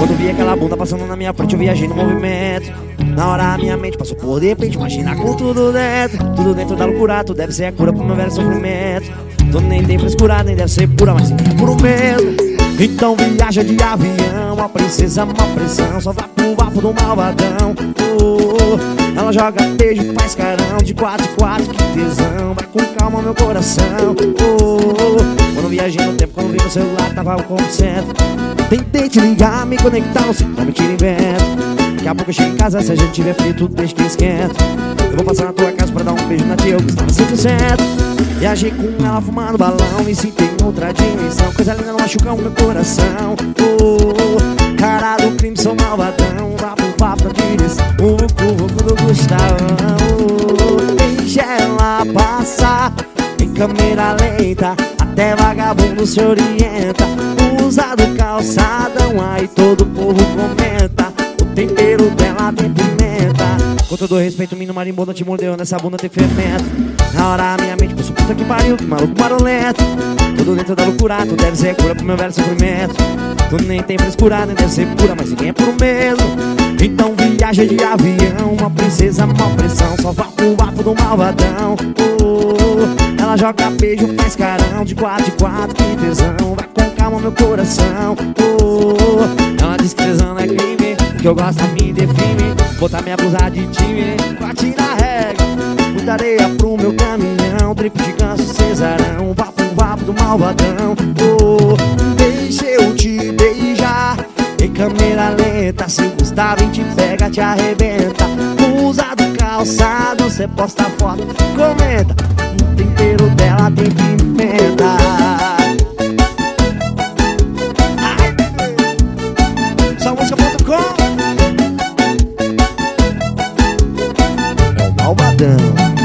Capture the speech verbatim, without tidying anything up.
Quando vi aquela bunda passando na minha frente, eu viajei no movimento. Na hora a minha mente passou por de repente, imagina com tudo dentro. Tudo dentro da loucura, tu deve ser a cura pro meu velho sofrimento. Tu nem tem frescura, nem deve ser pura, mas é puro mesmo. Então viaja de avião, a princesa uma pressão, só vai pro bafo do malvadão. oh, Ela joga beijo, faz carão, de quatro em quatro, que tesão. Vai com calma meu coração. oh, Quando viajei no tempo, quando vi no celular, tava como centro. Tentei te ligar, me conectar, não sei como te invento. Daqui a pouco eu chego em casa, se a gente tiver frio, tudo deixa que esquenta. Eu vou passar na tua casa pra dar um beijo na tia, eu gostava cem por cento. Viajei com ela fumando balão, me sinto em outra dimensão. Coisa linda não machuca o meu coração. oh, Cara do crime, sou malvadão. Vá pro papo na direção, o corpo do Gustavão. oh, Deixa ela passar em câmera lenta, até vagabundo se orienta. Usa do calçadão, aí todo o povo comenta. O tempero dela tem pimenta. Com todo respeito, menino marimbondo te mordeu, nessa bunda tem fermento. Na hora a minha mente pensou, puta que pariu, que maluco marolento. Tudo dentro da loucura, tu deve ser cura pro meu velho sofrimento. Tu nem tem frescura, nem deve ser pura, mas ninguém é puro mesmo. Então viaja de avião, uma princesa, uma pressão, só vá pro bafo do malvadão. oh, Ela joga beijo, faz carão, de quatro de quatro, que tesão. Vai com calma meu coração. oh, Ela diz que tesão é crime, que eu gosto me define. Botar minha blusa de time, bate na regra. Muita areia pro meu caminhão, triplo de ganso, cesarão. Vapo, vapo do malvadão. oh, Deixa eu te beijar em câmera lenta, se Gustavo te pega, te arrebenta. Usa do calçado, cê posta foto, comenta. O tempero dela tem pimenta. Ai, bebê, só música ponto com. É o malvadão.